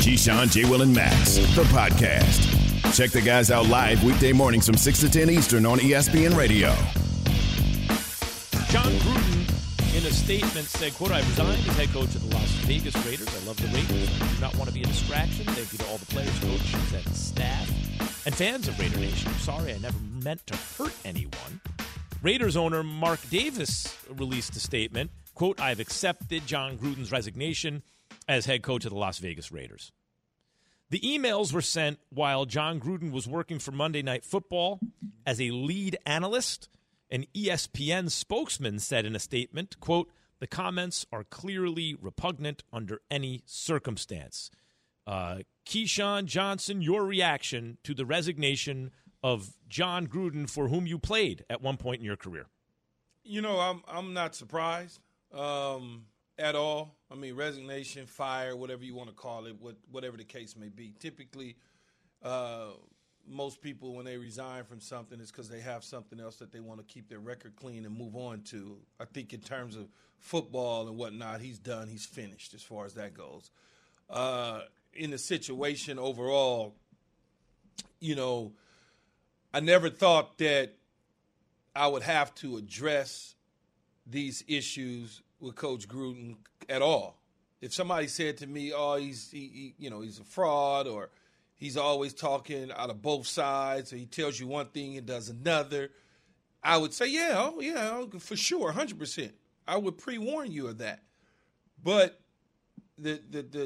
Keyshawn, J. Will, and Max, the podcast. Check the guys out live weekday mornings from 6 to 10 Eastern on ESPN Radio. Jon Gruden, in a statement, said, quote, "I've resigned as head coach of the Las Vegas Raiders. I love the Raiders. I do not want to be a distraction. Thank you to all the players, coaches, and staff, and fans of Raider Nation. I'm sorry I never meant to hurt anyone." Raiders owner Mark Davis released a statement, quote, "I've accepted Jon Gruden's resignation as head coach of the Las Vegas Raiders." The emails were sent while Jon Gruden was working for Monday Night Football as a lead analyst. An ESPN spokesman said in a statement, quote, "The comments are clearly repugnant under any circumstance." Keyshawn Johnson, your reaction to the resignation of Jon Gruden, for whom you played at one point in your career? You know, I'm not surprised at all. I mean, resignation, fire, whatever you want to call it, whatever the case may be. Typically, most people, when they resign from something, it's because they have something else that they want to keep their record clean and move on to. I think in terms of football and whatnot, he's done. He's finished as far as that goes. In the situation overall, you know, I never thought that I would have to address these issues with Coach Gruden at all. If somebody said to me, "Oh, he's a fraud," or he's always talking out of both sides, or he tells you one thing and does another, I would say, yeah, for sure, 100%. I would pre-warn you of that. But the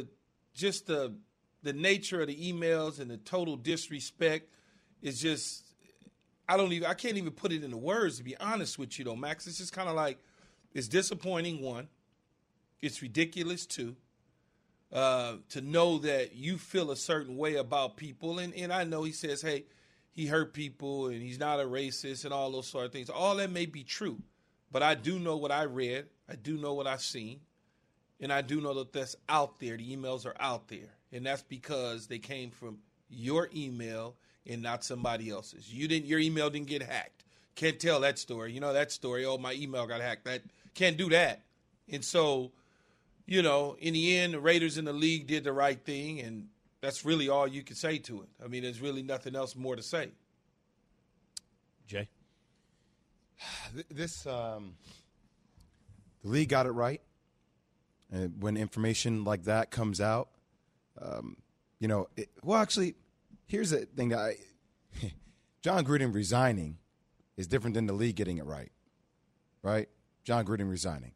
nature of the emails and the total disrespect is just, I can't even put it into words, to be honest with you, though, Max. It's just kind of like, it's disappointing, one. It's ridiculous, two. To know that you feel a certain way about people. And I know he says, hey, he hurt people and he's not a racist and all those sort of things. All that may be true. But I do know what I read. I do know what I've seen. And I do know that that's out there. The emails are out there. And that's because they came from your email and not somebody else's. Your email didn't get hacked. Can't tell that story. You know that story, oh, my email got hacked. That can't do that. And so, you know, in the end, the Raiders in the league did the right thing, and that's really all you can say to it. I mean, there's really nothing else more to say. Jay? The league got it right. And when information like that comes out, here's the thing that Jon Gruden resigning is different than the league getting it right? Jon Gruden resigning.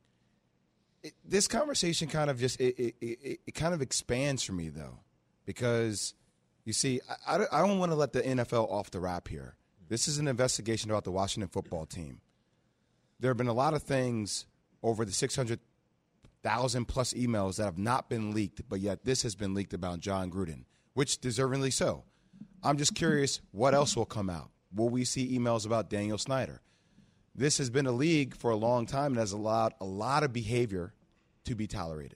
This conversation kind of just it kind of expands for me, though, because you see, I don't want to let the NFL off the wrap here. This is an investigation about the Washington football team. There have been a lot of things over the 600,000 plus emails that have not been leaked, but yet this has been leaked about Jon Gruden, which deservingly so. I'm just curious what else will come out. Will we see emails about Daniel Snyder? This has been a league for a long time and has allowed a lot of behavior to be tolerated.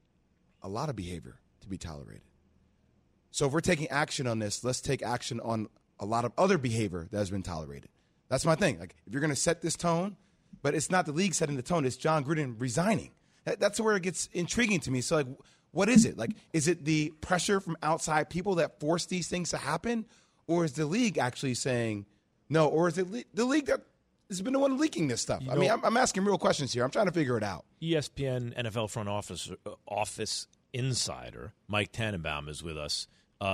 A lot of behavior to be tolerated. So if we're taking action on this, let's take action on a lot of other behavior that has been tolerated. That's my thing. Like, if you're going to set this tone, but it's not the league setting the tone, it's Jon Gruden resigning. That's where it gets intriguing to me. So, like, what is it? Like, is it the pressure from outside people that force these things to happen? Or is the league actually saying no? Or is it the league that has been the one leaking this stuff? I'm asking real questions here. I'm trying to figure it out. ESPN NFL front office insider Mike Tannenbaum is with us.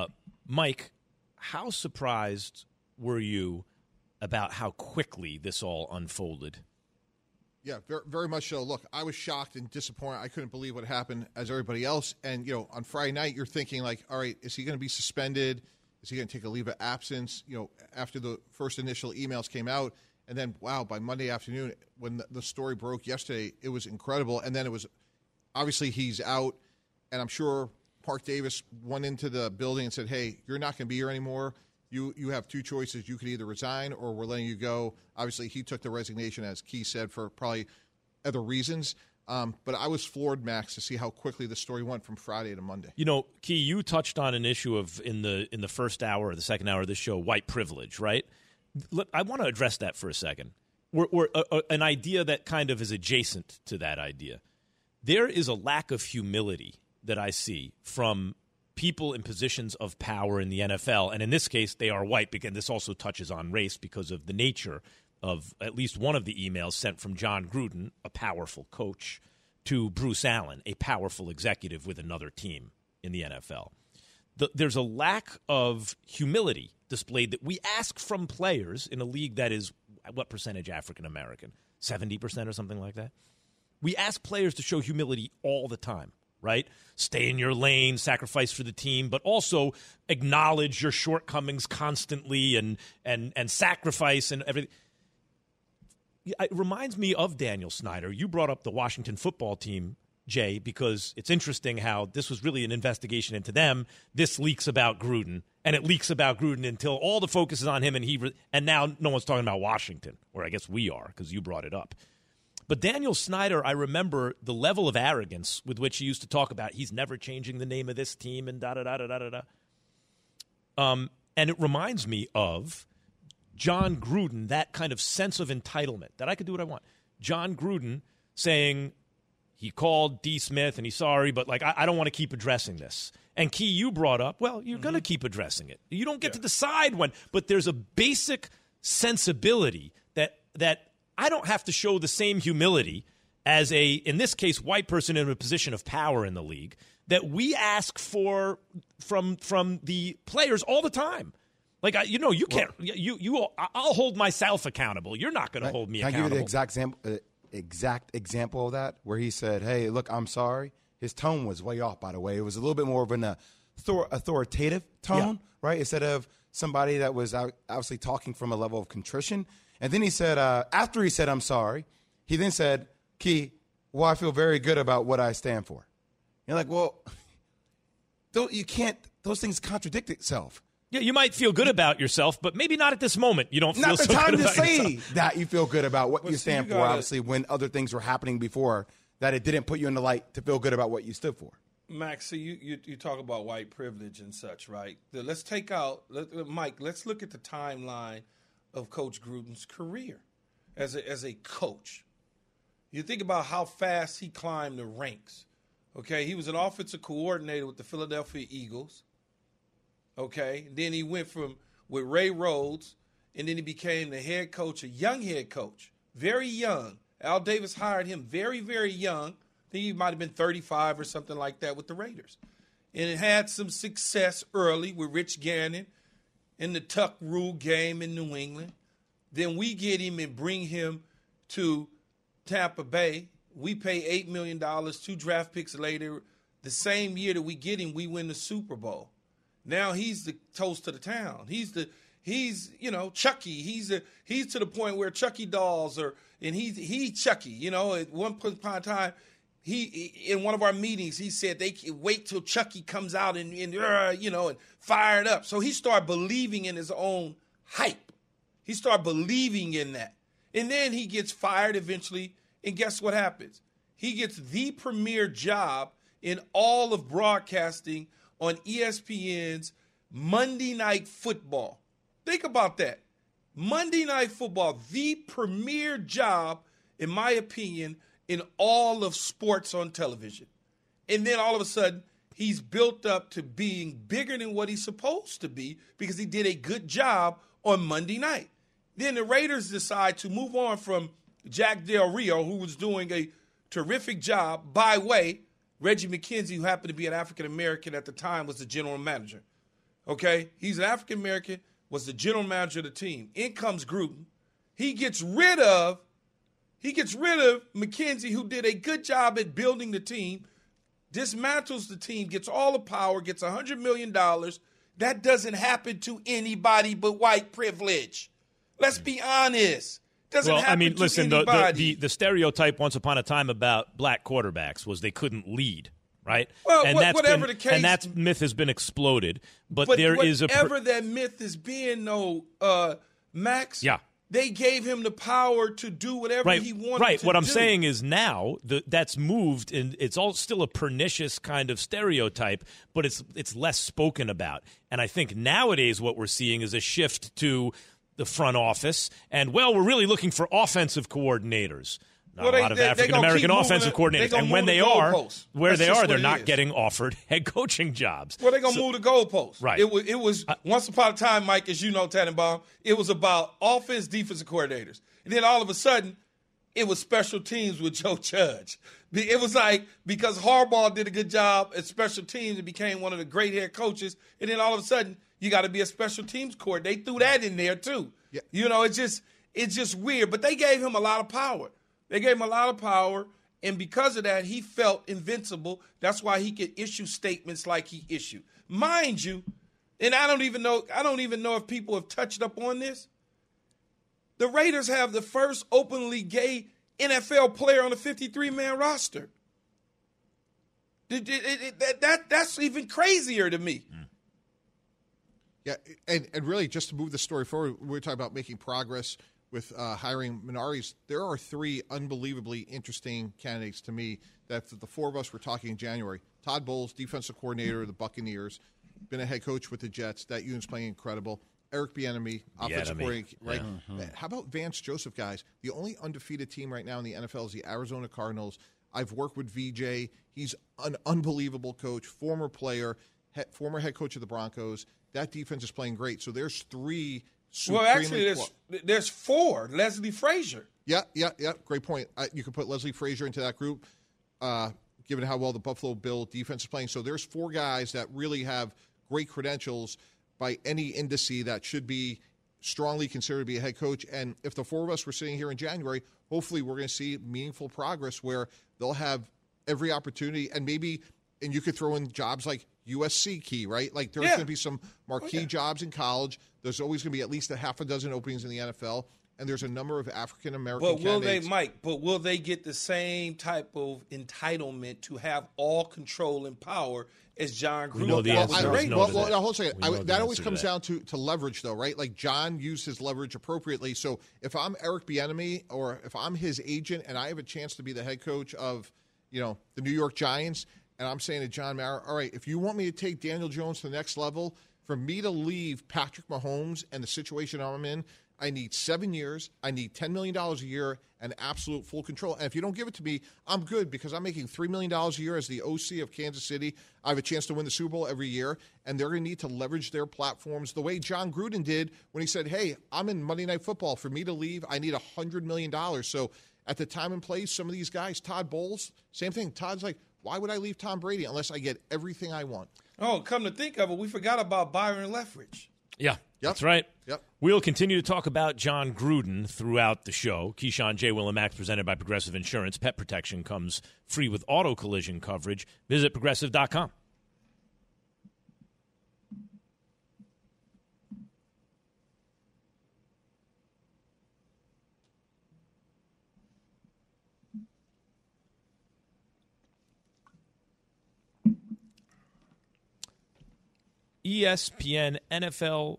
Mike, how surprised were you about how quickly this all unfolded? Yeah, very, very much so. Look, I was shocked and disappointed. I couldn't believe what happened as everybody else. And, you know, on Friday night, you're thinking, like, all right, is he going to be suspended? Is he going to take a leave of absence? You know, after the first initial emails came out. And then, wow, by Monday afternoon, when the story broke yesterday, it was incredible. And then it was, obviously, he's out. And I'm sure Mark Davis went into the building and said, hey, you're not going to be here anymore. You have two choices. You could either resign or we're letting you go. Obviously, he took the resignation, as Key said, for probably other reasons. But I was floored, Max, to see how quickly the story went from Friday to Monday. You know, Key, you touched on an issue of in the first hour or the second hour of this show, white privilege, right? Look, I want to address that for a second. We're an idea that kind of is adjacent to that idea. There is a lack of humility that I see from people in positions of power in the NFL, and in this case, they are white, because this also touches on race because of the nature of at least one of the emails sent from John Gruden, a powerful coach, to Bruce Allen, a powerful executive with another team in the NFL. There's a lack of humility displayed that we ask from players in a league that is, what percentage African American? 70% or something like that? We ask players to show humility all the time, right? Stay in your lane, sacrifice for the team, but also acknowledge your shortcomings constantly and sacrifice and everything. It reminds me of Daniel Snyder. You brought up the Washington football team, Jay, because it's interesting how this was really an investigation into them. This leaks about Gruden, and it leaks about Gruden until all the focus is on him, and now no one's talking about Washington, or I guess we are because you brought it up. But Daniel Snyder, I remember the level of arrogance with which he used to talk about he's never changing the name of this team and da-da-da-da-da-da. And it reminds me of John Gruden, that kind of sense of entitlement, that I could do what I want. John Gruden saying he called D. Smith and he's sorry, but like I don't want to keep addressing this. And Key, you brought up, well, you're going to keep addressing it. You don't get to decide when, but there's a basic sensibility that I don't have to show the same humility as in this case, white person in a position of power in the league that we ask for from the players all the time. Like, you can't. I'll hold myself accountable. You're not going to hold me accountable. Can I give you the exact example of that, where he said, "Hey, look, I'm sorry." His tone was way off, by the way. It was a little bit more of an authoritative tone, right? Instead of somebody that was obviously talking from a level of contrition. And then he said, after he said, "I'm sorry," he then said, "Key, well, I feel very good about what I stand for." You're like, well, you can't. Those things contradict itself. Yeah, you might feel good about yourself, but maybe not at this moment. You don't feel so good about yourself. Not the time to say that you feel good about what you stand for, obviously, when other things were happening before, that it didn't put you in the light to feel good about what you stood for. Max, so you talk about white privilege and such, right? Let's take out, Mike, let's look at the timeline of Coach Gruden's career as a coach. You think about how fast he climbed the ranks. Okay, he was an offensive coordinator with the Philadelphia Eagles. Okay, then he went with Ray Rhodes, and then he became the head coach, a young head coach, very young. Al Davis hired him very, very young. I think he might have been 35 or something like that with the Raiders. And it had some success early with Rich Gannon in the tuck rule game in New England. Then we get him and bring him to Tampa Bay. We pay $8 million, 2 draft picks later. The same year that we get him, we win the Super Bowl. Now he's the toast of the town. He's Chucky. He's to the point where Chucky dolls he's Chucky. At one point in time, in one of our meetings, he said they can wait till Chucky comes out and fired up. So he started believing in his own hype. He started believing in that. And then he gets fired eventually, and guess what happens? He gets the premier job in all of broadcasting on ESPN's Monday Night Football. Think about that. Monday Night Football, the premier job, in my opinion, in all of sports on television. And then all of a sudden, he's built up to being bigger than what he's supposed to be because he did a good job on Monday night. Then the Raiders decide to move on from Jack Del Rio, who was doing a terrific job. By the way, Reggie McKenzie, who happened to be an African-American at the time, was the general manager. Okay? He's an African-American, was the general manager of the team. In comes Gruden. He gets rid of McKenzie, who did a good job at building the team, dismantles the team, gets all the power, gets $100 million. That doesn't happen to anybody but white privilege. Let's be honest. Doesn't happen to anybody. The stereotype once upon a time about black quarterbacks was they couldn't lead, right? Well, whatever the case. And that myth has been exploded. But whatever that myth is being, Max, yeah. They gave him the power to do whatever he wanted to do. Right. What I'm saying is now that's moved, and it's all still a pernicious kind of stereotype, but it's less spoken about. And I think nowadays what we're seeing is a shift to the front office, and, we're really looking for offensive coordinators. Not a lot of African-American offensive coordinators. And when they are, they're not getting offered head coaching jobs. Well, they're going to move the goalposts. Right. It was once upon a time, Mike, as you know, Tannenbaum, it was about offense, defensive coordinators. And then all of a sudden, it was special teams with Joe Judge. It was like because Harbaugh did a good job at special teams and became one of the great head coaches. And then all of a sudden, you got to be a special teams coordinator. They threw that in there, too. Yeah. You know, it's just weird. But they gave him a lot of power. And because of that, he felt invincible. That's why he could issue statements like he issued. Mind you, and I don't even know if people have touched up on this. The Raiders have the first openly gay NFL player on the 53-man roster. That's even crazier to me. Yeah, and really, just to move the story forward, we're talking about making progress with hiring minorities. There are 3 unbelievably interesting candidates to me that the 4 of us were talking in January. Todd Bowles, defensive coordinator of the Buccaneers, been a head coach with the Jets. That unit's playing incredible. Eric Bieniemy, offensive coordinator, right? Yeah. How about Vance Joseph, guys? The only undefeated team right now in the NFL is the Arizona Cardinals. I've worked with VJ. He's an unbelievable coach, former player, former head coach of the Broncos. That defense is playing great. So there's 3. Well, actually, there's 4. Leslie Frazier. Yeah. Great point. You could put Leslie Frazier into that group, given how well the Buffalo Bill defense is playing. So there's 4 guys that really have great credentials by any indice that should be strongly considered to be a head coach. And if the 4 of us were sitting here in January, hopefully we're going to see meaningful progress where they'll have every opportunity. And you could throw in jobs like USC key, right? Like there's going to be some marquee jobs in college. There's always going to be at least a half a dozen openings in the NFL. And there's a number of African-American candidates. Will they get the same type of entitlement to have all control and power as John Gruden? Hold on a second. That always comes down to leverage, though, right? Like John used his leverage appropriately. So if I'm Eric Bieniemy or if I'm his agent and I have a chance to be the head coach of, the New York Giants, and I'm saying to John Mara, all right, if you want me to take Daniel Jones to the next level, for me to leave Patrick Mahomes and the situation I'm in, I need 7 years. I need $10 million a year and absolute full control. And if you don't give it to me, I'm good because I'm making $3 million a year as the OC of Kansas City. I have a chance to win the Super Bowl every year, and they're going to need to leverage their platforms the way John Gruden did when he said, hey, I'm in Monday Night Football. For me to leave, I need $100 million. So at the time and place, some of these guys, Todd Bowles, same thing. Todd's like, why would I leave Tom Brady unless I get everything I want? Oh, come to think of it, we forgot about Byron Leftwich. Yeah. That's right. Yep. We'll continue to talk about John Gruden throughout the show. Keyshawn, J. Will, and Max presented by Progressive Insurance. Pet protection comes free with auto collision coverage. Visit Progressive.com. ESPN NFL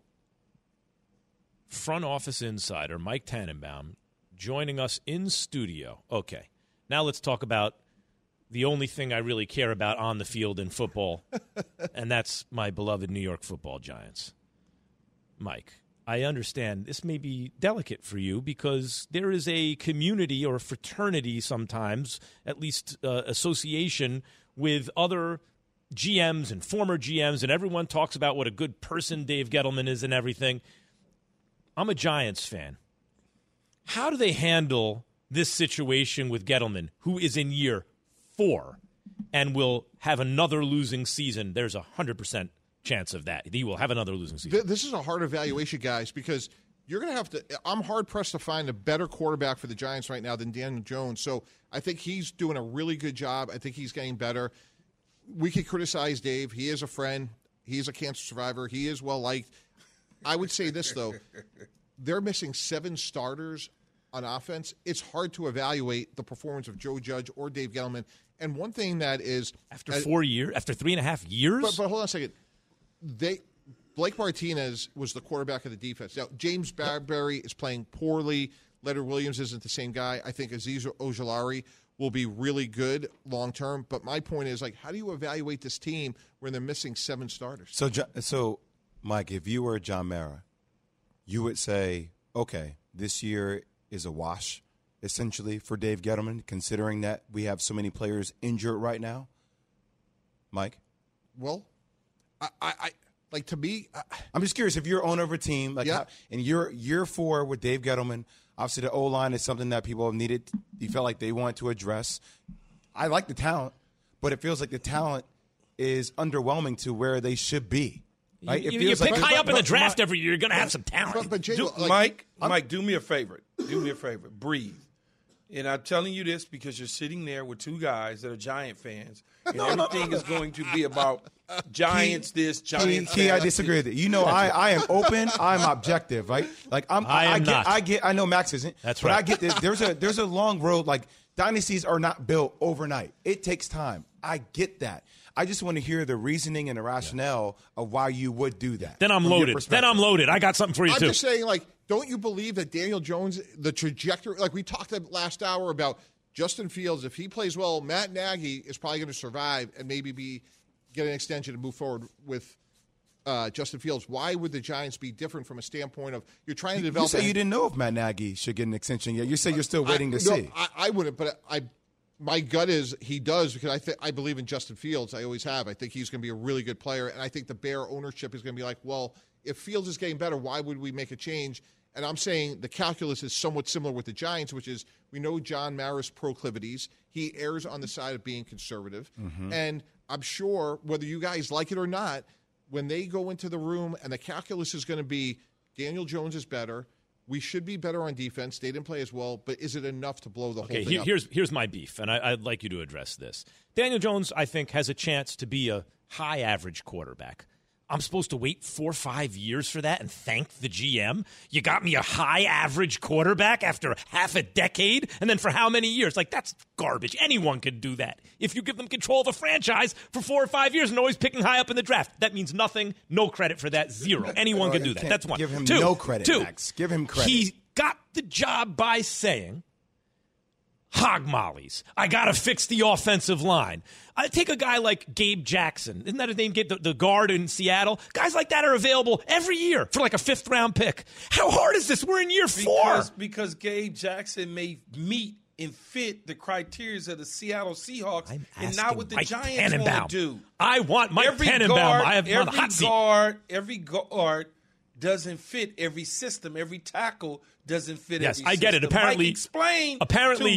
front office insider Mike Tannenbaum joining us in studio. Okay, now let's talk about the only thing I really care about on the field in football, and that's my beloved New York Football Giants. Mike, I understand this may be delicate for you because there is a community or fraternity sometimes, at least association with other GMs and former GMs, and everyone talks about what a good person Dave Gettleman is and everything. I'm a Giants fan. How do they handle this situation with Gettleman, who is in year 4 and will have another losing season? There's 100% chance of that. He will have another losing season. This is a hard evaluation, guys, because you're going to have to – I'm hard-pressed to find a better quarterback for the Giants right now than Daniel Jones. So I think he's doing a really good job. I think he's getting better. We could criticize Dave. He is a friend. He is a cancer survivor. He is well-liked. I would say this, though. They're missing 7 starters on offense. It's hard to evaluate the performance of Joe Judge or Dave Gettleman. And one thing that is – After 4 years? After 3.5 years? But hold on a second. Blake Martinez was the quarterback of the defense. Now, James Bradbury is playing poorly. Leonard Williams isn't the same guy. I think Azeez Ojulari will be really good long-term. But my point is, like, how do you evaluate this team when they're missing 7 starters? So, Mike, if you were John Mara, you would say, okay, this year is a wash. essentially, for Dave Gettleman, considering that we have so many players injured right now? Mike? Well, I like, to me, I'm just curious if you're owner of a team, like, Yeah. and you're year 4 with Dave Gettleman. Obviously, the O-line is something that people have needed. You felt like they wanted to address. I like the talent, but it feels like the talent is underwhelming to where they should be. Right? It You feels pick like high up in the draft every year, you're going to have some talent. but Jay, Mike, do me a favor. Breathe. And I'm telling you this because you're sitting there with two guys that are Giant fans, and everything is going to be about Giants this, Giants that. I disagree with it. You know, I am open. I'm objective, right? Like I am not. I know Max isn't. That's but right. I get this. There's a long road. Like, dynasties are not built overnight. It takes time. I get that. I just want to hear the reasoning and the rationale of why you would do that. Then I'm loaded. I got something for you, I'm too. just saying, like, don't you believe that Daniel Jones, the trajectory, like we talked last hour about Justin Fields, if he plays well, Matt Nagy is probably going to survive and maybe get an extension and move forward with Justin Fields. Why would the Giants be different from a standpoint of you're trying to develop? You say you didn't know if Matt Nagy should get an extension yet. You say you're still waiting to see. I wouldn't, but my gut is he does because I believe in Justin Fields. I always have. I think he's going to be a really good player, and I think the Bear ownership is going to be like, well, if Fields is getting better, why would we make a change? And I'm saying the calculus is somewhat similar with the Giants, which is we know John Mara's proclivities. He errs on the side of being conservative. And I'm sure whether you guys like it or not, when they go into the room and the calculus is going to be Daniel Jones is better, we should be better on defense. They didn't play as well, but is it enough to blow the whole thing up? Here's my beef, and I'd like you to address this. Daniel Jones, I think, has a chance to be a high-average quarterback. I'm supposed to wait 4 or 5 years for that and thank the GM? You got me a high-average quarterback after half a decade? And then for how many years? Like, that's garbage. Anyone could do that. If you give them control of a franchise for 4 or 5 years and always picking high up in the draft, that means nothing. No credit for that. Zero. Anyone can do that. That's one. Give him Two, no credit, Max. Give him credit. He got the job by saying, hog mollies. I got to fix the offensive line. I take a guy like Gabe Jackson. Isn't that his name? The guard in Seattle. Guys like that are available every year for like a 5th-round pick. How hard is this? We're in year 4. Because Gabe Jackson may meet and fit the criteria of the Seattle Seahawks and not what the Mike Giants want to do. I want Mike Tannenbaum. I have him on the hot seat. Every guard doesn't fit every system. Every tackle doesn't fit every system. Yes, I get it. Apparently, explain to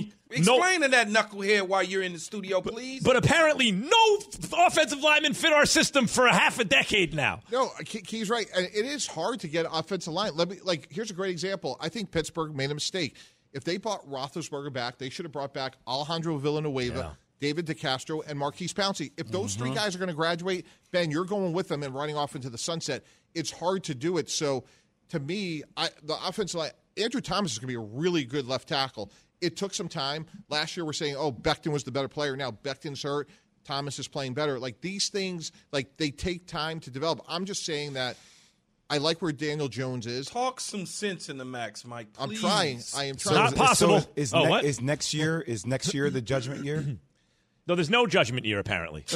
that knucklehead while you're in the studio, please. But apparently no offensive linemen fit our system for a half a decade now. No, Key's right. And it is hard to get offensive line. Here's a great example. I think Pittsburgh made a mistake. If they brought Roethlisberger back, they should have brought back Alejandro Villanueva, David DeCastro, and Marquise Pouncey. If those 3 guys are going to graduate, Ben, you're going with them and running off into the sunset. It's hard to do it. So, to me, the offensive line, Andrew Thomas is going to be a really good left tackle. It took some time. Last year we're saying, Becton was the better player. Now Becton's hurt. Thomas is playing better. Like, these things, like, they take time to develop. I'm just saying that I like where Daniel Jones is. Talk some sense in the Max, Mike, please. I'm trying. I am trying. Not possible. Is next year the judgment year? No, there's no judgment year, apparently.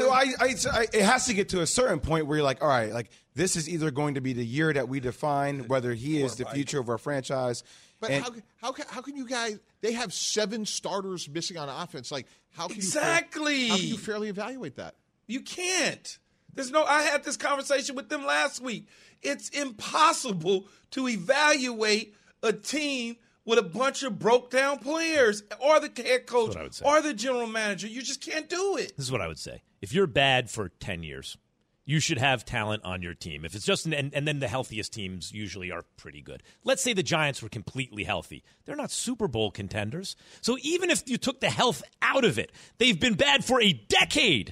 It has to get to a certain point where you're like, all right, like, this is either going to be the year that we define whether he is the future of our franchise. But how can you guys? They have 7 starters missing on offense. Like, how can how can you fairly evaluate that? You can't. I had this conversation with them last week. It's impossible to evaluate a team with a bunch of broke-down players or the head coach or the general manager. You just can't do it. This is what I would say. If you're bad for 10 years, you should have talent on your team. If it's just and then the healthiest teams usually are pretty good. Let's say the Giants were completely healthy. They're not Super Bowl contenders. So even if you took the health out of it, they've been bad for a decade.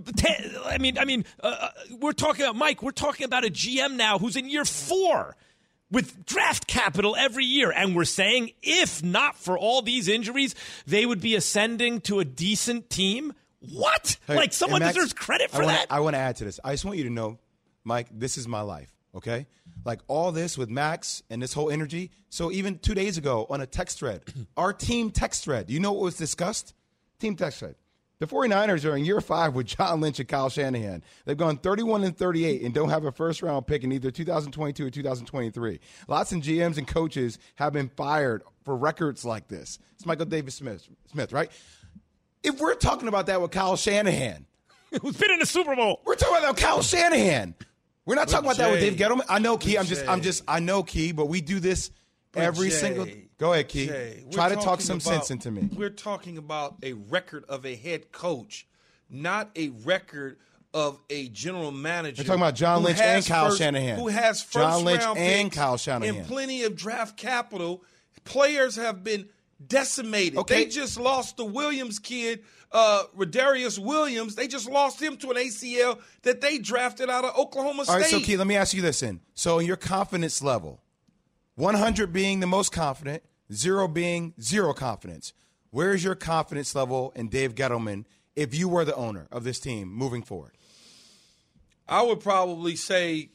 We're talking about Mike. We're talking about a GM now who's in year 4 with draft capital every year. And we're saying if not for all these injuries, they would be ascending to a decent team. What? Hey, someone Max, deserves credit for that? I want to add to this. I just want you to know, Mike, this is my life, okay? Like, all this with Max and this whole energy. So even 2 days ago on a text thread, our team text thread, you know what was discussed? Team text thread. The 49ers are in year 5 with John Lynch and Kyle Shanahan. They've gone 31-38 and don't have a first-round pick in either 2022 or 2023. Lots of GMs and coaches have been fired for records like this. It's Michael Davis Smith, right? If we're talking about that with Kyle Shanahan, who's been in the Super Bowl, we're talking about Kyle Shanahan. We're not talking about that with Dave Gettleman. I know, Key. I know, Key, but we do this every single. Go ahead, Key. Try to talk some sense into me. We're talking about a record of a head coach, not a record of a general manager. We're talking about John Lynch and Kyle Shanahan. Who has first John Lynch round and picks Kyle Shanahan. and plenty of draft capital. Players have been decimated. Okay. They just lost the Williams kid, Rodarius Williams. They just lost him to an ACL that they drafted out of Oklahoma State. All right, so Key, let me ask you this then. So in your confidence level, 100 being the most confident, 0 being zero confidence, where is your confidence level in Dave Gettleman if you were the owner of this team moving forward? I would probably say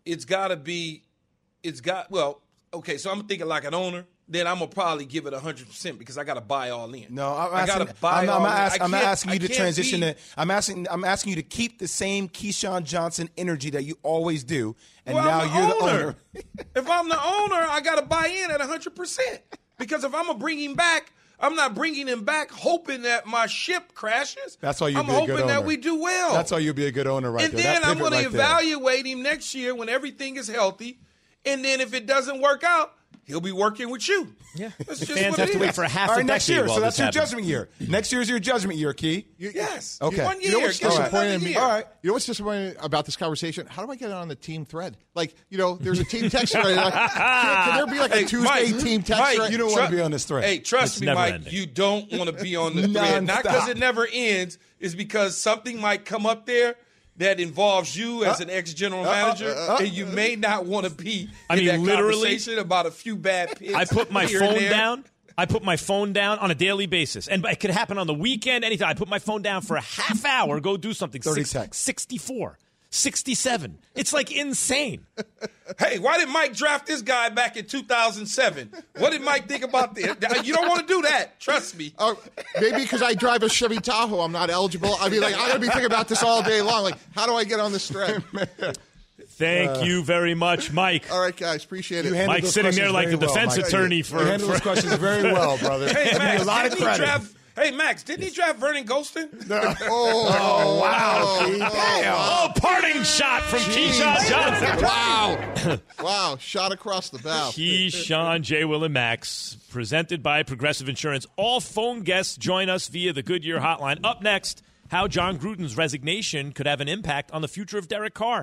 well, okay, so I'm thinking like an owner. Then I'm gonna probably give it 100% because I got to buy all in. No, I'm not asking you to transition. I'm asking you to keep the same Keyshawn Johnson energy that you always do. And now you're the owner. If I'm the owner, I got to buy in at 100% because if I'm gonna bring him back, I'm not bringing him back hoping that my ship crashes. That's why you'd be a good owner. I'm hoping that we do well. That's why you'd be a good owner, right there. And then I'm going to evaluate him next year when everything is healthy. And then if it doesn't work out, he'll be working with you. Yeah. That's just fans what have it to is. wait for a half all a right, next decade year. while So that's this your happens. judgment year. Next year's your judgment year, Key. Yes. Okay. 1 year. You know what's Give us disappointing another to me? year. All right. You know what's disappointing about this conversation? How do I get it on the team thread? Like, there's a team text thread. Like, can there be like a Tuesday Mike, team text Mike, thread? You don't want to be on this thread. Hey, trust It's me, never Mike, ending. you don't want to be on the thread. Not because Nonstop. it never ends, is because something might come up there that involves you as an ex-general manager, and you may not want to be in that literally, conversation about a few bad picks. I put my here and phone there. down. I put my phone down on a daily basis. And it could happen on the weekend, anytime. I put my phone down for a half hour, go do something. 30 texts. 64, 67. It's like insane. Hey, why did Mike draft this guy back in 2007? What did Mike think about this? You don't want to do that. Trust me. Maybe because I drive a Chevy Tahoe, I'm not eligible. I mean, like, I'm going to be thinking about this all day long. Like, how do I get on this thread? Thank you very much, Mike. All right, guys. Appreciate it. Mike's sitting there like the defense attorney for. You handled those questions very well, brother. Hey, I Max, give you a lot of credit. Max, didn't he draft Vernon Golston? Oh, wow, Key. Damn. Oh, parting shot from Keyshawn Johnson. Wow. Wow. Shot across the bow. Keyshawn, J. Will, and Max, presented by Progressive Insurance. All phone guests join us via the Goodyear hotline. Up next, how John Gruden's resignation could have an impact on the future of Derek Carr.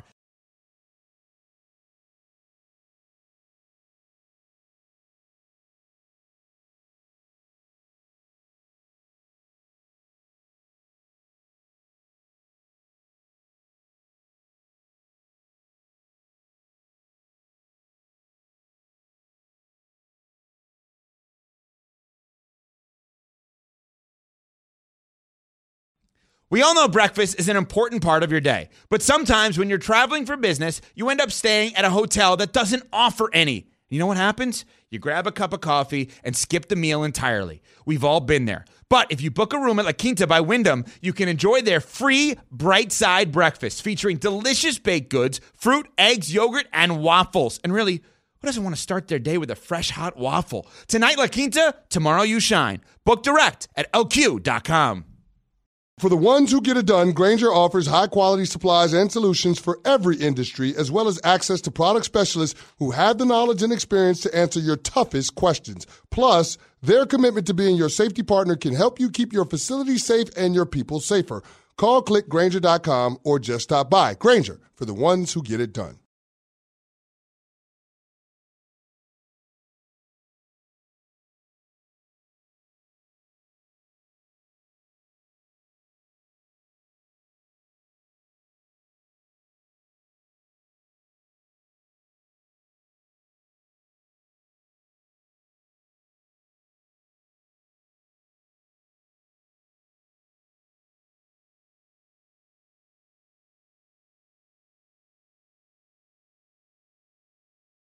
We all know breakfast is an important part of your day, but sometimes when you're traveling for business, you end up staying at a hotel that doesn't offer any. You know what happens? You grab a cup of coffee and skip the meal entirely. We've all been there. But if you book a room at La Quinta by Wyndham, you can enjoy their free Bright Side breakfast featuring delicious baked goods, fruit, eggs, yogurt, and waffles. And really, who doesn't want to start their day with a fresh hot waffle? Tonight, La Quinta, tomorrow you shine. Book direct at LQ.com. For the ones who get it done, Grainger offers high-quality supplies and solutions for every industry, as well as access to product specialists who have the knowledge and experience to answer your toughest questions. Plus, their commitment to being your safety partner can help you keep your facility safe and your people safer. Call, click Grainger.com, or just stop by. Grainger, for the ones who get it done.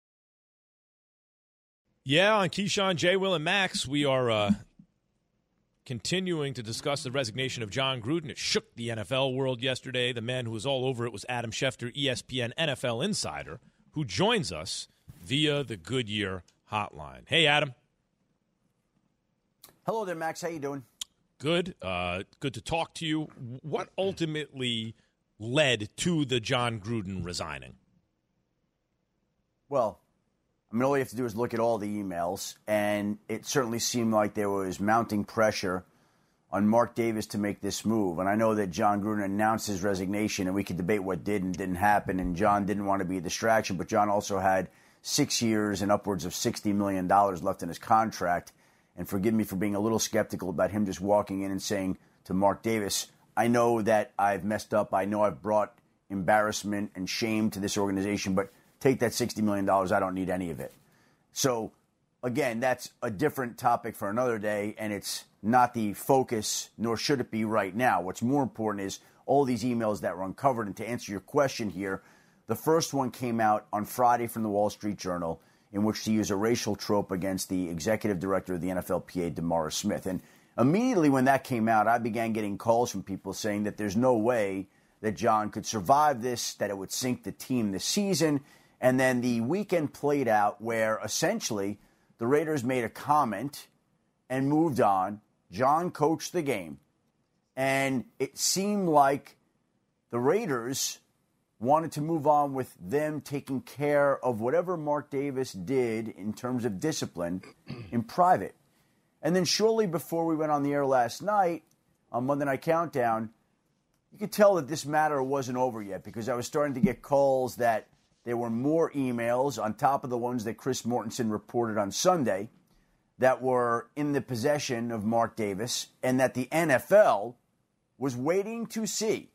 Yeah, on Keyshawn, J. Will, and Max, we are continuing to discuss the resignation of John Gruden. It shook the NFL world yesterday. The man who was all over it was Adam Schefter, ESPN NFL insider, who joins us via the Goodyear hotline. Hey, Adam. Hello there, Max. How you doing? Good. Good to talk to you. What ultimately led to the John Gruden resigning? Well, I mean, all you have to do is look at all the emails, and it certainly seemed like there was mounting pressure on Mark Davis to make this move. And I know that John Gruden announced his resignation, and we could debate what did and didn't happen, and John didn't want to be a distraction, but John also had 6 years and upwards of $60 million left in his contract. And forgive me for being a little skeptical about him just walking in and saying to Mark Davis, I know that I've messed up. I know I've brought embarrassment and shame to this organization, but take that $60 million. I don't need any of it. So, again, that's a different topic for another day, and it's not the focus, nor should it be right now. What's more important is all these emails that were uncovered. And to answer your question here, the first one came out on Friday from the Wall Street Journal, in which to use a racial trope against the executive director of the NFLPA, DeMaurice Smith. And immediately when that came out, I began getting calls from people saying that there's no way that John could survive this, that it would sink the team this season. And then the weekend played out where essentially the Raiders made a comment and moved on. John coached the game. And it seemed like the Raiders wanted to move on with them taking care of whatever Mark Davis did in terms of discipline in private. And then shortly before we went on the air last night, on Monday Night Countdown, you could tell that this matter wasn't over yet because I was starting to get calls that there were more emails on top of the ones that Chris Mortensen reported on Sunday that were in the possession of Mark Davis, and that the NFL was waiting to see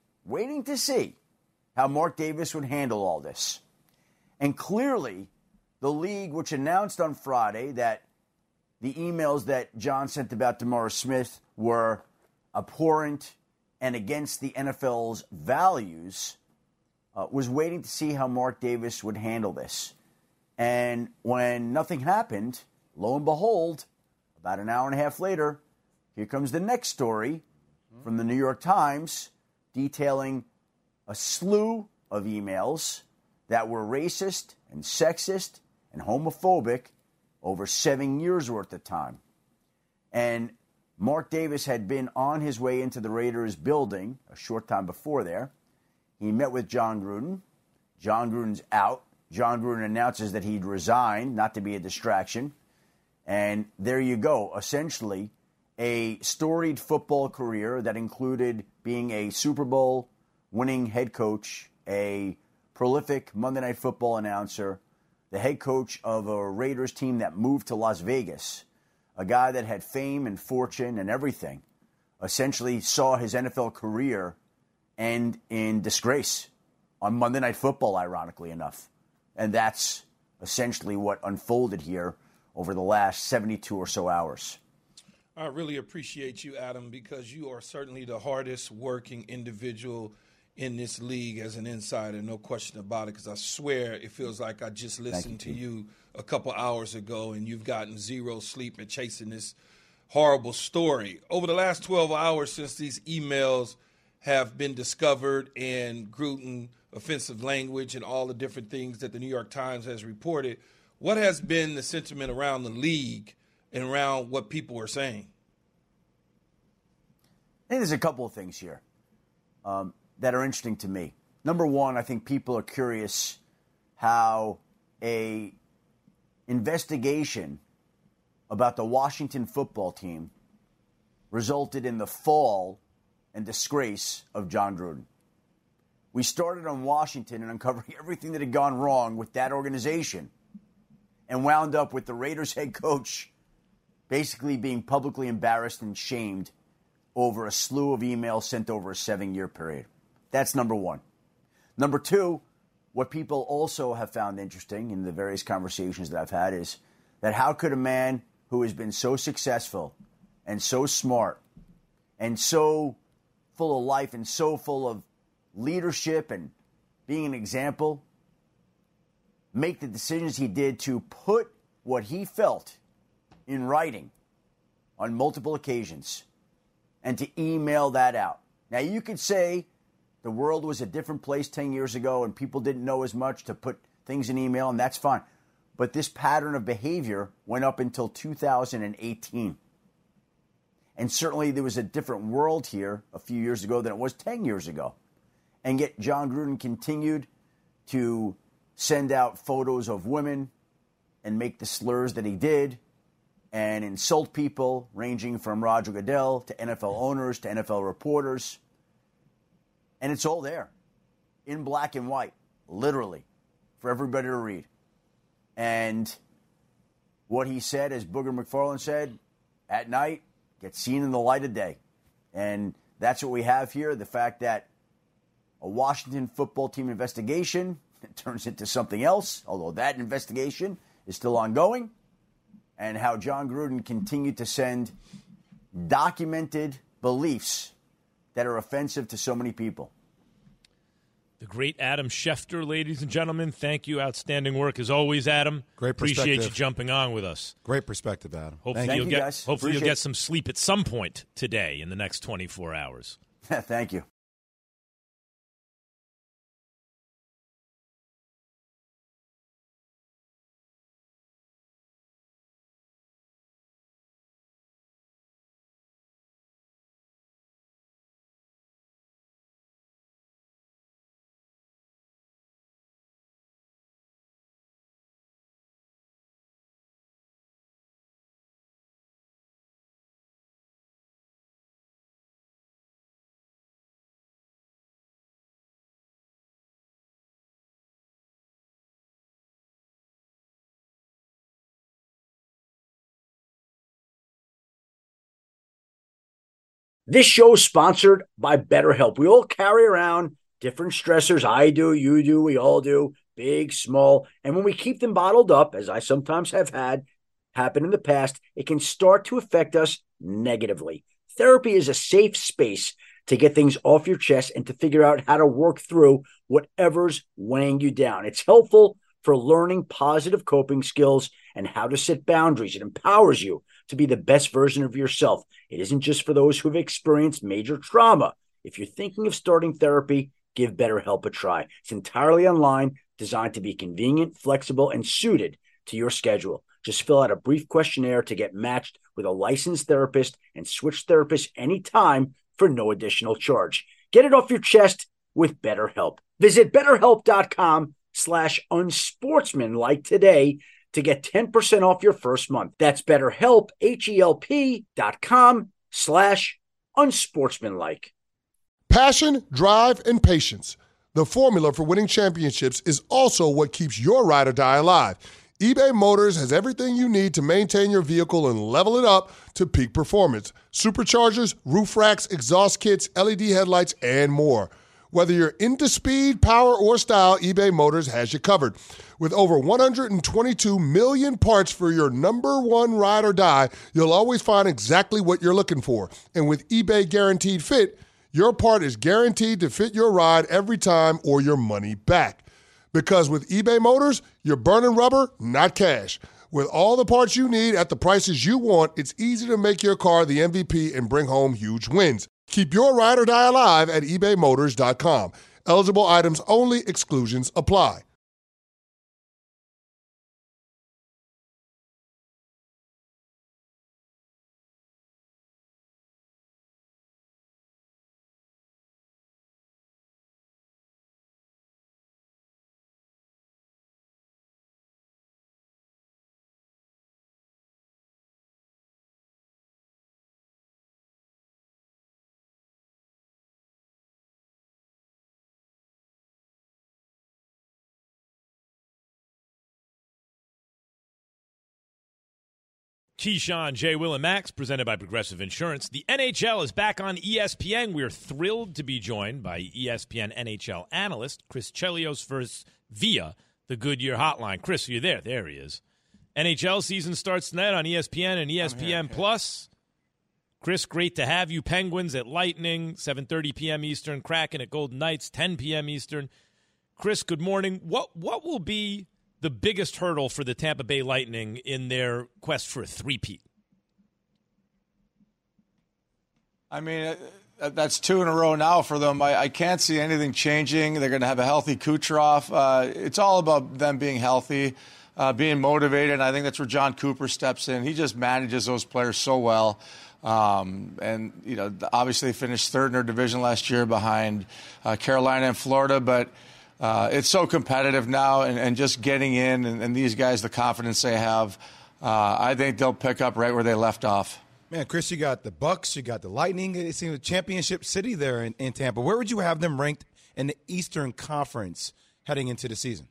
how Mark Davis would handle all this. And clearly, the league, which announced on Friday that the emails that John sent about DeMaurice Smith were abhorrent and against the NFL's values, was waiting to see how Mark Davis would handle this. And when nothing happened, lo and behold, about an hour and a half later, here comes the next story from the New York Times detailing a slew of emails that were racist and sexist and homophobic over 7 years worth of time. And Mark Davis had been on his way into the Raiders building a short time before there. He met with John Gruden. John Gruden's out. John Gruden announces that he'd resigned, not to be a distraction. And there you go. Essentially, a storied football career that included being a Super Bowl winning head coach, a prolific Monday Night Football announcer, the head coach of a Raiders team that moved to Las Vegas, a guy that had fame and fortune and everything, essentially saw his NFL career end in disgrace on Monday Night Football, ironically enough. And that's essentially what unfolded here over the last 72 or so hours. I really appreciate you, Adam, because you are certainly the hardest working individual in this league as an insider, no question about it, because I swear it feels like I just listened to you a couple hours ago and you've gotten zero sleep and chasing this horrible story. Over the last 12 hours since these emails have been discovered and Gruden offensive language and all the different things that the New York Times has reported, what has been the sentiment around the league and around what people are saying? I think there's a couple of things here that are interesting to me. Number one, I think people are curious how a investigation about the Washington football team resulted in the fall and disgrace of John Gruden. We started on Washington and uncovering everything that had gone wrong with that organization and wound up with the Raiders head coach basically being publicly embarrassed and shamed over a slew of emails sent over a 7-year period. That's number one. Number two, what people also have found interesting in the various conversations that I've had is that how could a man who has been so successful and so smart and so full of life and so full of leadership and being an example make the decisions he did to put what he felt in writing on multiple occasions and to email that out. Now, you could say the world was a different place 10 years ago and people didn't know as much to put things in email, and that's fine. But this pattern of behavior went up until 2018. And certainly there was a different world here a few years ago than it was 10 years ago. And yet John Gruden continued to send out photos of women and make the slurs that he did and insult people, ranging from Roger Goodell to NFL owners to NFL reporters. And it's all there in black and white, literally, for everybody to read. And what he said, as Booger McFarland said, at night, gets seen in the light of day. And that's what we have here, the fact that a Washington football team investigation turns into something else, although that investigation is still ongoing, and how John Gruden continued to send documented beliefs that are offensive to so many people. The great Adam Schefter, ladies and gentlemen. Thank you. Outstanding work as always, Adam. Great perspective. Appreciate you jumping on with us. Great perspective, Adam. Hopefully you'll guys. get some sleep at some point today in the next 24 hours. Thank you. This show is sponsored by BetterHelp. We all carry around different stressors. I do, you do, we all do, big, small. And when we keep them bottled up, as I sometimes have had happen in the past, it can start to affect us negatively. Therapy is a safe space to get things off your chest and to figure out how to work through whatever's weighing you down. It's helpful for learning positive coping skills and how to set boundaries. It empowers you to be the best version of yourself. It isn't just for those who have experienced major trauma. If you're thinking of starting therapy, give BetterHelp a try. It's entirely online, designed to be convenient, flexible, and suited to your schedule. Just fill out a brief questionnaire to get matched with a licensed therapist and switch therapists anytime for no additional charge. Get it off your chest with BetterHelp. Visit BetterHelp.com/unsportsmanlike today to get 10% off your first month. That's BetterHelp, HELP.com/unsportsmanlike. Passion, drive, and patience. The formula for winning championships is also what keeps your ride or die alive. eBay Motors has everything you need to maintain your vehicle and level it up to peak performance. Superchargers, roof racks, exhaust kits, LED headlights, and more. Whether you're into speed, power, or style, eBay Motors has you covered. With over 122 million parts for your number one ride or die, you'll always find exactly what you're looking for. And with eBay Guaranteed Fit, your part is guaranteed to fit your ride every time or your money back. Because with eBay Motors, you're burning rubber, not cash. With all the parts you need at the prices you want, it's easy to make your car the MVP and bring home huge wins. Keep your ride or die alive at ebaymotors.com. Eligible items only. Exclusions apply. Keyshawn, J. Will, and Max, presented by Progressive Insurance. The NHL is back on ESPN. We're thrilled to be joined by ESPN NHL analyst Chris Chelios via the Goodyear Hotline. Chris, are you there? There he is. NHL season starts tonight on ESPN and ESPN Plus. Chris, great to have you. Penguins at Lightning, 7:30 p.m. Eastern. Kraken at Golden Knights, 10 p.m. Eastern. Chris, good morning. What will be the biggest hurdle for the Tampa Bay Lightning in their quest for a three-peat? I mean, that's 2 in a row now for them. I can't see anything changing. They're going to have a healthy Kucherov. It's all about them being healthy, being motivated. I think that's where John Cooper steps in. He just manages those players so well. And, obviously they finished third in their division last year behind Carolina and Florida. But it's so competitive now, and just getting in and these guys, the confidence they have, I think they'll pick up right where they left off. Man, Chris, you got the Bucks, you got the Lightning. It seems a championship city there in Tampa. Where would you have them ranked in the Eastern Conference heading into the season?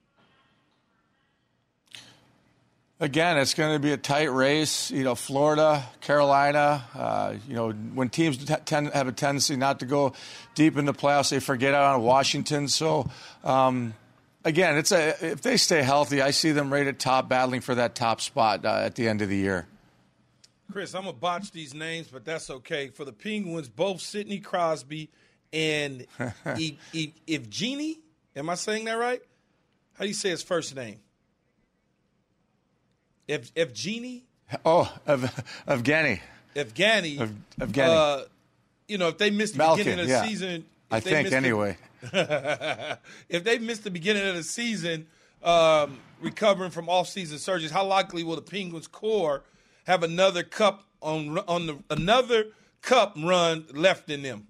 Again, it's going to be a tight race. Florida, Carolina. When teams have a tendency not to go deep in the playoffs, they forget out on Washington. So, again, if they stay healthy, I see them right at top, battling for that top spot at the end of the year. Chris, I'm going to botch these names, but that's okay. For the Penguins, both Sidney Crosby and Evgeny, am I saying that right? How do you say his first name? Evgeny? Oh, Evgeny. Evgeny. Evgeny. If they missed the Malkin, beginning of the season. I think, anyway. If they missed the beginning of the season, recovering from off-season surgeries, how likely will the Penguins core have another cup another cup run left in them?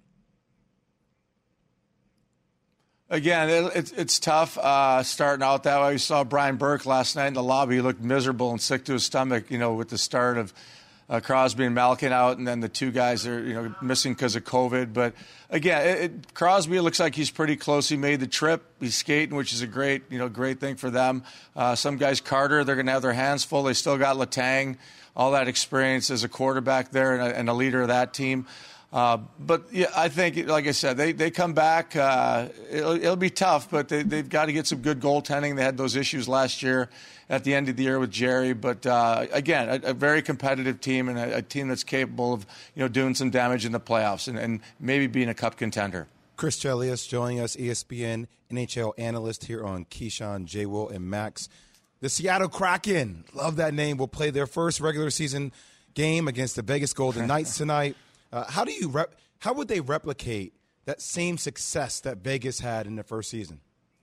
Again, it's tough starting out that way. We saw Brian Burke last night in the lobby. He looked miserable and sick to his stomach, with the start of Crosby and Malkin out, and then the two guys are missing because of COVID. But again, Crosby looks like he's pretty close. He made the trip. He's skating, which is a great thing for them. Some guys, Carter, they're going to have their hands full. They still got Letang, all that experience as a quarterback there and a leader of that team. But yeah, I think, like I said, they come back. It'll be tough, but they've got to get some good goaltending. They had those issues last year at the end of the year with Jerry. But again, a very competitive team and a team that's capable of doing some damage in the playoffs and maybe being a cup contender. Chris Chelios joining us, ESPN NHL analyst here on Keyshawn, J. Will, and Max. The Seattle Kraken, love that name, will play their first regular season game against the Vegas Golden Knights tonight. How would they replicate that same success that Vegas had in the first season?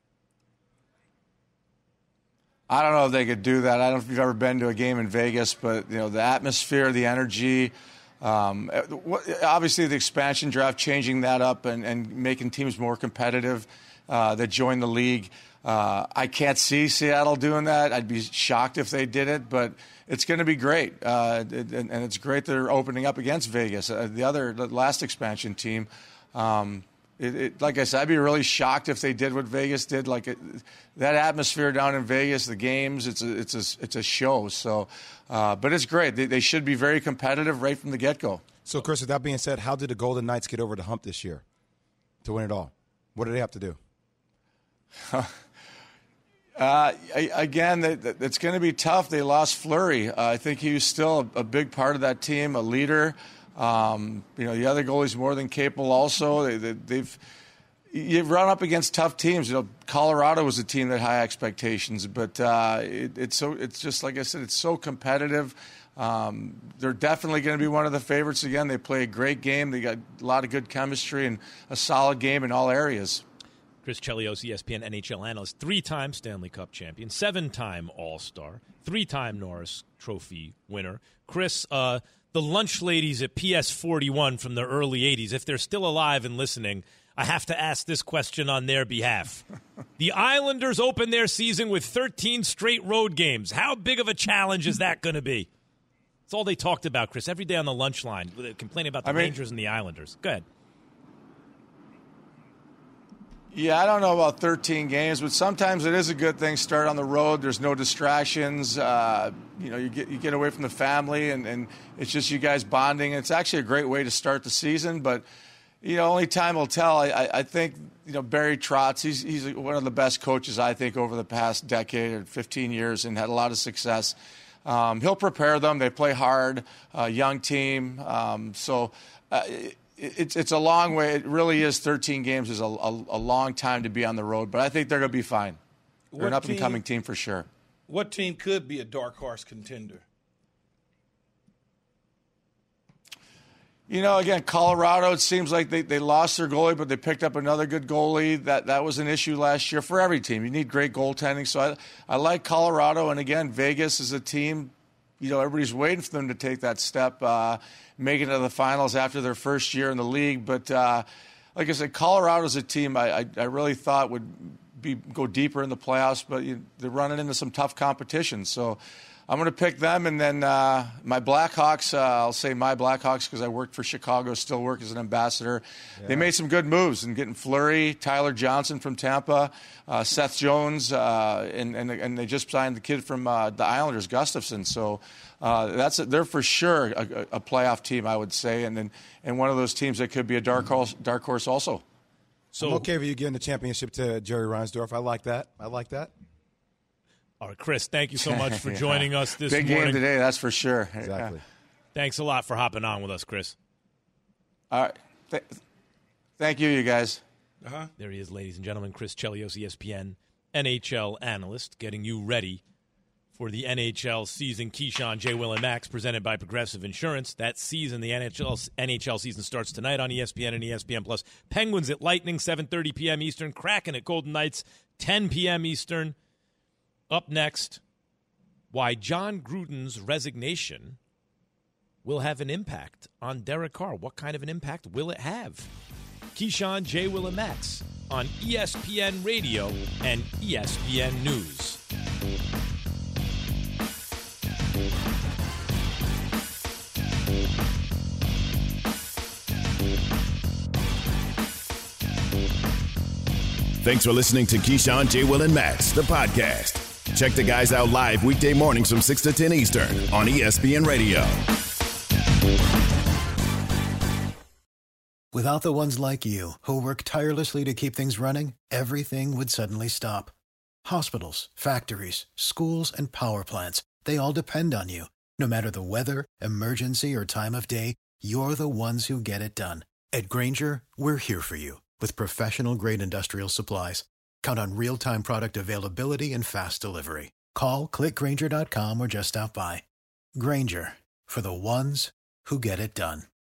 I don't know if they could do that. I don't know if you've ever been to a game in Vegas, but the atmosphere, the energy, obviously the expansion draft, changing that up and making teams more competitive that join the league. I can't see Seattle doing that. I'd be shocked if they did it, but it's going to be great. And it's great they're opening up against Vegas, the last expansion team. Like I said, I'd be really shocked if they did what Vegas did. That atmosphere down in Vegas, the games, it's a show. So, but it's great. They should be very competitive right from the get-go. So, Chris, with that being said, how did the Golden Knights get over the hump this year to win it all? What do they have to do? Again, it's going to be tough. They lost Fleury. I think he was still a big part of that team, a leader. The other goalie's more than capable also. You've run up against tough teams. Colorado was a team that had high expectations, but it's just like I said, it's so competitive. They're definitely going to be one of the favorites again. They play a great game. They got a lot of good chemistry and a solid game in all areas. Chris Chelios, ESPN NHL analyst, 3-time Stanley Cup champion, 7-time All-Star, 3-time Norris Trophy winner. Chris, the lunch ladies at PS41 from the early 80s, if they're still alive and listening, I have to ask this question on their behalf. The Islanders open their season with 13 straight road games. How big of a challenge is that going to be? That's all they talked about, Chris, every day on the lunch line, complaining about the Rangers and the Islanders. Go ahead. Yeah, I don't know about 13 games, but sometimes it is a good thing. Start on the road. There's no distractions. You get away from the family, and it's just you guys bonding. It's actually a great way to start the season, but only time will tell. I think Barry Trotz. He's one of the best coaches I think over the past decade or 15 years, and had a lot of success. He'll prepare them. They play hard. Young team. It's a long way. It really is. 13 games is a long time to be on the road, but I think they're going to be fine. They're an up-and-coming team for sure. What team could be a dark horse contender? Again, Colorado, it seems like they lost their goalie, but they picked up another good goalie. That was an issue last year for every team. You need great goaltending. So I like Colorado. And again, Vegas is a team, everybody's waiting for them to take that step, make it to the finals after their first year in the league. But like I said, Colorado's a team I really thought would go deeper in the playoffs, but they're running into some tough competition. So I'm going to pick them, and then my Blackhawks, I'll say my Blackhawks because I worked for Chicago, still work as an ambassador. Yeah. They made some good moves in getting Fleury, Tyler Johnson from Tampa, Seth Jones, and they just signed the kid from the Islanders, Gustafsson. So they're for sure a playoff team, I would say, and one of those teams that could be a dark horse also. So I'm okay with you giving the championship to Jerry Reinsdorf. I like that. All right, Chris, thank you so much for joining us this morning. Big game today, that's for sure. Exactly. Yeah. Thanks a lot for hopping on with us, Chris. All right. Thank you guys. There he is, ladies and gentlemen. Chris Chelios, ESPN NHL analyst, getting you ready for the NHL season. Keyshawn, J. Will, and Max, presented by Progressive Insurance. That season, the NHL season, starts tonight on ESPN and ESPN+. Penguins at Lightning, 7:30 p.m. Eastern. Kraken at Golden Knights, 10 p.m. Eastern. Up next, why John Gruden's resignation will have an impact on Derek Carr. What kind of an impact will it have? Keyshawn, J. Will, and Max on ESPN Radio and ESPN News. Thanks for listening to Keyshawn, J. Will, and Max, the podcast. Check the guys out live weekday mornings from 6 to 10 Eastern on ESPN Radio. Without the ones like you, who work tirelessly to keep things running, everything would suddenly stop. Hospitals, factories, schools, and power plants, they all depend on you. No matter the weather, emergency, or time of day, you're the ones who get it done. At Grainger, we're here for you with professional-grade industrial supplies. Count on real-time product availability and fast delivery. Call, click Grainger.com, or just stop by. Grainger, for the ones who get it done.